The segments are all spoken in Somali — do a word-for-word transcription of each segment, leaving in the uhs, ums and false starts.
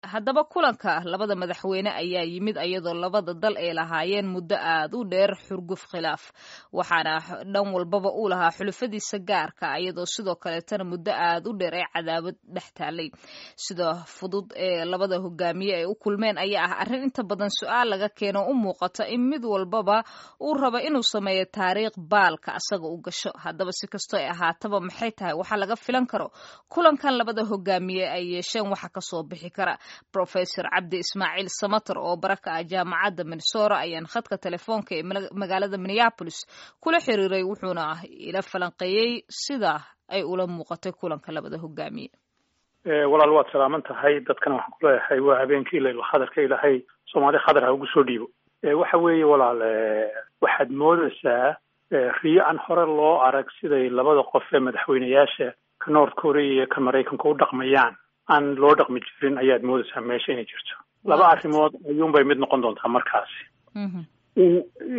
haddaba kulanka labada madaxweyne ayaa yimid iyadoo labada dal ay lahaayeen muddo aad u dheer xurguf khilaaf waxaana dhan walbaba uu lahaa xulufadiisa gaarka iyadoo sidoo kaleetana muddo aad u dheer ee cadaawad dhex taalay sida fudud ee labada hogaamiye ay u kulmeen ayaa ah arrin inta badan su-aal laga keeno u muuqata in mid walbaba uu rabo inuu sameeyo taariikh baalka asaga u gasho haddaba si kastoo ay ahaataba maxay tahay waxaa laga filan karo kulankan labada hogaamiye ay yeesheen waxa kasoo bixi kara Professor Cabdi Ismaaciil Samatar oo baraka ah jaamacadda Minnesota ayaan khadka telefoonka ee magaalada Minneapolis kula xiriiray wuxuuna ila falanqeeyay sida ay ula muuqatay kulanka labada hogaamiye. ee walaal waad salaaman tahay dadkan waxaan ku leeyahay waa habeenkii ilaa xadarka ilaahay Soomaali xadar ha ugu soo dhiibo. ee waxa weeye walaal waxaad moodaysaa riyo aan hore loo arag siday labada qof ee madaxweynayaasha ka North Korea iyo ka Mareykanka u dhaqmayaan aan loo dhaqmi jirin ayaad moodaysaa meesha inay jirto laba arrimood ayuunbay mid noqon doontaa markaasi in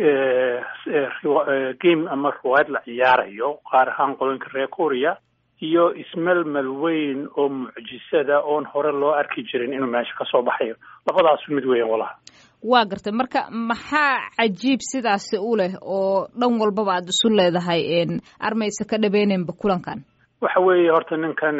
game ama ruwaayad la ciyaarayo qaar ahaan qolonka reer Korea iyo ismelmel weyn oo mucjisada oon hore loo arki jirin inuu meesha ka soo baxayo labadaas mid weyn walaal waa gartay marka maxaa cajiib sidaas u leh oo dhan walbaba aad isu leedahay in armaysa ka dhabeyneenba kulankan waxa weeye horta ninkan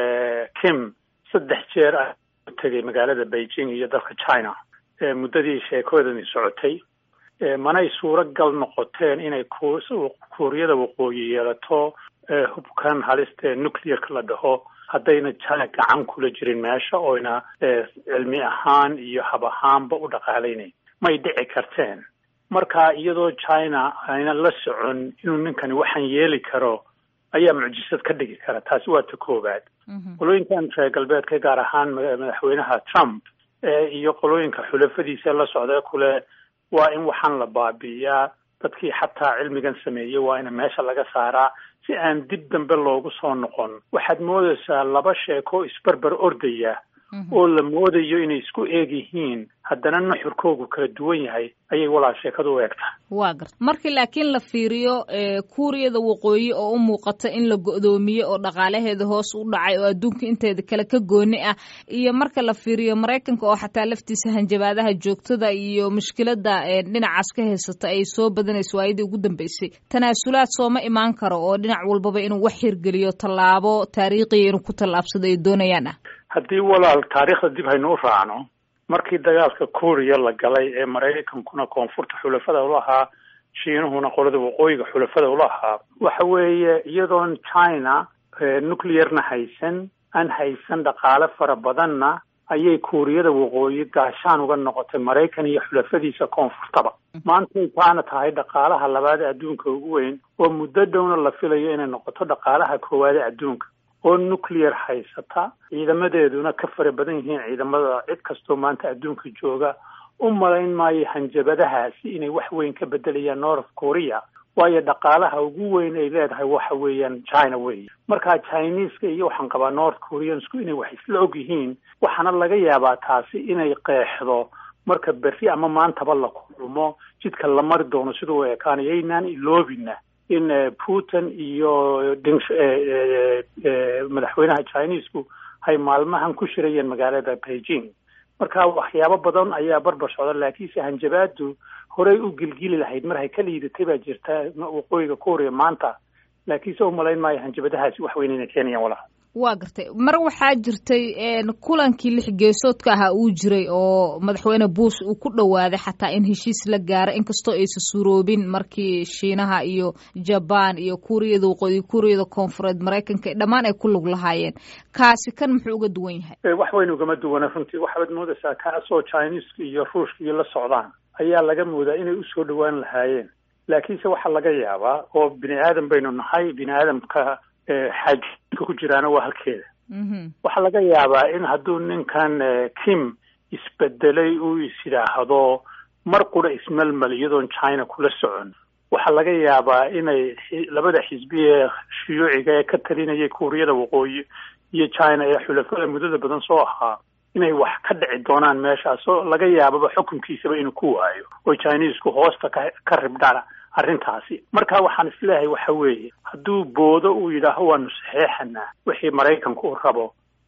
Kim saddex jeer ah tagay magaalada Beijing iyo dalka China ee muddadii sheekoodan socotay ee manay suuragal noqoteen inay Kuuriyada waqooyi yeelato hubkan halista nuclear la dhaho haddayna China gacan kula jirin meesha oo ina cilmi ahaan iyo hab ahaanba u dhaqaaleynay may dhici karteen marka iyadoo China ayna la socon inuu ninkani waxan yeeli karo ayaa mucjisad ka dhigi kara taasi waa ta koobaad qolooyinkan reer galbeedka gaar ahaan madaxweynaha Trump iyo qolooyinka xulafadiisa la socda kule waa in waxaan la baabi'iyaa dadkii xataa cilmigan sameeyay waa in meesha laga saaraa si aan dib dambe loogu soo noqon waxaad moodaysaa laba sheeko isbarbar ordaya oo la moodayo inay isku eeg yihiin haddana nuxurkoogu kala duwan yahay ayay walaal sheekadu u egtaa waa garta markii laakiin la fiiriyo Kuuriyada waqooyi oo u muuqata in la go'doomiyo oo dhaqaalaheeda hoos u dhacay oo adduunka inteeda kale ka gooni ah iyo marka la fiiriyo Mareykanka oo xataa laftiisa hanjabaadaha joogtada iyo mushkilada dhinacaas ka haysata ay soo badanayso waayadii ugu dambeysay tanaasulaad soo ma imaan karo oo dhinac walbaba inuu wax hirgeliyo tallaabo taariikhi inuu ku tallaabsado ay doonayaan ah haddii walaal taariikhda dib haynu u raacno markii dagaalka Korea la galay ee Mareykankuna koonfurta xulafada u lahaa Shiinuhuna qolada waqooyiga xulafada u lahaa waxa weeye iyadoon China nuclearna haysan aan haysan dhaqaale fara badanna ayay Kuuriyada waqooyi gaashaan uga noqotay Mareykan iyo xulafadiisa koonfurtaba maanta taana tahay dhaqaalaha labaad adduunka ugu weyn oo muddo dhowna la filayo inay noqoto dhaqaalaha koowaad adduunka oo nuclear haysata ciidamadeeduna ka fara badan yihiin ciidamada cid kastoo maanta adduunka jooga u malayn maayo hanjabadahaasi inay wax weyn ka bedelayaan North Korea waayo dhaqaalaha ugu weyn ay leedahay waxa weeyaan China weey marka Chinese iyo waxaan qabaa North Koreansku inay wax isla og yihiin waxaana laga yaabaa taasi inay qeexdo marka berri ama maantaba la kulmo jidka la mari doono sidoo ay kaanayaan iloobina in Putin iyo madaxweynaha Chinese-ku hay maalmahan ku shirayeen magaalada Beijing marka waxyaabo badan ayaa barbar socda laakiin si hanjabaadu horey u gilgili lahayd mar hay ka liidatay baa jirta waqooyiga Korea maanta laakiin soo malayn maayo hanjabadahaasi wax weyn inay keenayaan walaal waa gartay mar waxaa jirtay kulankii lix geesoodka ahaa uu jiray oo madaxweyne Bush uu ku dhawaaday xataa in heshiis la gaaro inkastoo aysan suuroobin markii Shiinaha iyo Japan iyo Kuuriyada waqooyi Kuuriyada koonfureed Mareykanka dhammaan ay ku lug lahaayeen kaasi kan muxuu uga duwan yahay wax weyn uga duwan runtii waxaad moodaysaa kaasoo Chinese iyo Ruushka iyo la socdaan ayaa laga moodaa inay u soo dhawaan lahaayeen laakiinse waxa laga yaabaa oo bini aadam baynu nahay bini aadamka xajka ku jiraana waa halkeeda waxaa laga yaabaa in hadduu ninkan Kim isbedelay uu isidhaahdo mar qura ismelmel iyadoon China kula socon waxaa laga yaabaa inay labada xisbi ee shiyuuciga ee ka talinayay Kuuriyada waqooyi iyo China ee xulafada muddada badan soo ahaa inay wax ka dhici doonaan meeshaas oo laga yaababa xukunkiisaba inuu ku waayo oo Chinese-ku hoosta ka ribdhana arrintaasi marka waxaan isleeyahay waxa weeye hadduu boodo uu yidhaaho waanu saxeexanaa wixii Mareykanku u rabo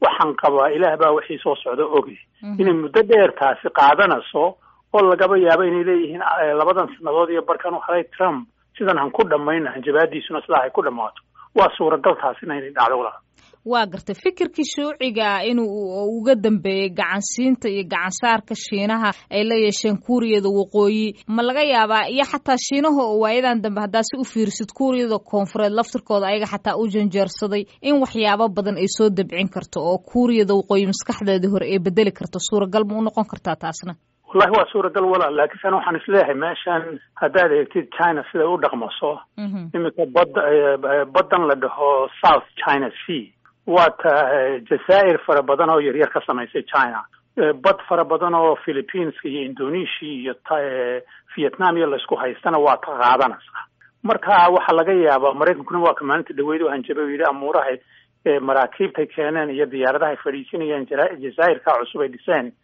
waxaan qabaa ilaah baa wixii soo socda ogi inay muddo dheer taasi qaadanayso oo lagaba yaabo inay leeyihiin labadan sannadood iyo barkan u haray Trump sidan han ku dhamayna hanjabaadiisuna sidaa ay ku dhamaato waa suuragal taasi inay dhacdo walaal waa gartay fikirkii shuuciga inuu uga dambeeyay gacansiinta iyo gacansaarka Shiinaha ay la yeesheen Kuuriyada Waqooyi ma laga yaabaa iyo xataa Shiinaha oo waayadan dambe hadaa si u fiirsid Kuuriyada Koonfureed laftirkooda ayaga xataa u janjeersaday in waxyaabo badan ay soo dabcin karto oo Kuuriyada Waqooyi maskaxdeeda hore ay bedeli karto suuragal ma u noqon kartaa taasna wallahi waa suuragal walaal laakiin ana waxaan isleeyahay meeshan haddaad eegtid China sida u dhaqmaso imika bad badan la dhaho South China Sea waata jazaa'ir fara badan oo yaryar ka samaysay China bad fara badan oo Philippines iyo Indonesia iyo Vietnam iyo laisku haystana waa ka qaadanaysaa marka waxa laga yaabaa Mareykankuna waa ka maalinta dhaweyd oo hanjabay yiri amuuraha maraakiibta keeneen iyo diyaaradaha fadhiisinayaan jazaa'irka cusub ay dhiseen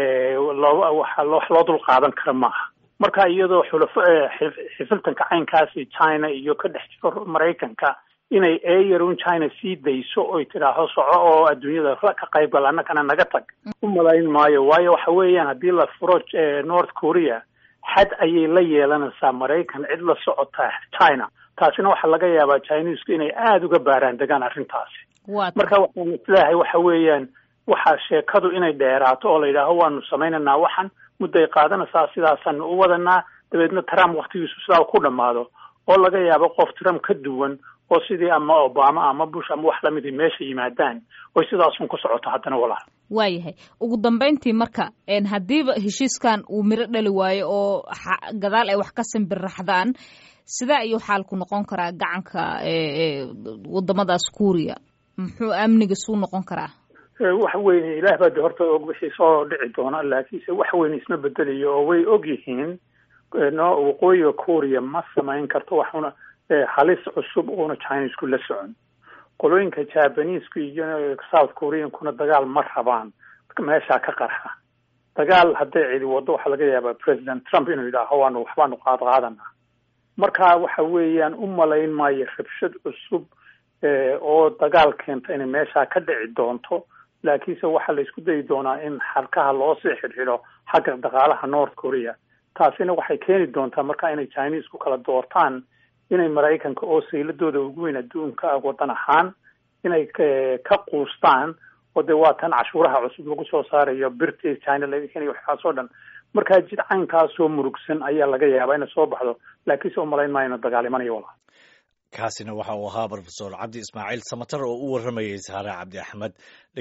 loo waxa loo dul qaadan kara maaha marka iyadoo xulafo xifiltanka caynkaasi China iyo ka dhex jiro Mareykanka inay eeyarun China sii dayso oo tiraaho soco oo adduunyada ka qayb gal annagana naga tag u malayn maayo waayo waxa weeyaan haddii la furo North Korea xad ayay la yeelanaysaa Mareykan cid la socota China taasina waxa laga yaabaa Chinese inay aad uga baaraan degaan arrintaasi marka waxaan isleeyahay waxa weeyaan waxa sheekadu inay dheeraato oo la yidhaaho waanu samaynaynaa waxan mudday qaadanaysaa sidaasaan u wadanaa dabeedna Trump waqtigiisu sidaa ku dhamaado oo laga yaabo qof Trump ka duwan oo sidii ama Obama ama Bush ama wax lamid meesha yimaadaan oo sidaas uu ku socoto haddana walaal waayahay ugu dambeyntii marka een hadiiba heshiiskan uu miro dhali waayo oo gadaal ay wax ka simbirraxdaan sida ayuu xaalku noqon karaa gacanka ee wadamadaas Kuuriya muxuu amniga soo noqon karaa wax weyn ilaah baa horta og wixii soo dhici doona laakiinse wax weyn isma bedelayo oo way og yihiin no waqooyiga Kuuriya ma samayn karto waxuna halis cusub oo Chinese ku la socon qolooyinka Japanese iyo South Korean kuna dagaal ma rabaan meesha ka qarxa dagaal hadday cidi wado waxa laga yaabaa President Trump inuu yiraahdo waanu waxbaanu qaad qaadana marka waxa weeyaan u malayn maayo rabshad cusub oo dagaal keenta in meesha ka dhici doonto laakiinse waxa la isku day doonaa in xalkaha loo sii xirxiro xagga dhaqaalaha North Korea taasina waxay keeni doontaa marka inay Chinese ku kala doortaan inay Mareykanka oo sayladooda ugu weyn adduunka wadan ahaan inay ka quustaan oo de waa tan cashuuraha cusub lagu soo saarayo birtii China laga keenay waxa soo dhan marka jidcaankaas soo murugsan ayaa laga yaabaa in soo baxdo laakiin soo malayn maayna dagaalimanayo walaal kaasina waxa uu ahaa Professor Cabdi Ismaaciil Samatar oo u waramayay Sahara Cabdi Axmed